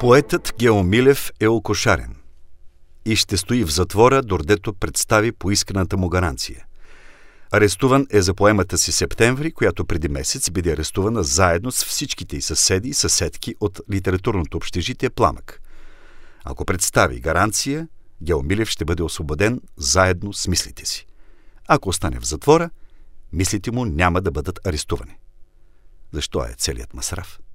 Поетът Гео Милев е окошарен и ще стои в затвора, дордето представи поисканата му гаранция. Арестуван е за поемата си Септември, която преди месец биде арестувана заедно с всичките й съседи и съседки от литературното общежитие Пламък. Ако представи гаранция, Гео Милев ще бъде освободен заедно с мислите си. Ако остане в затвора, мислите му няма да бъдат арестувани. Защо е целият масраф?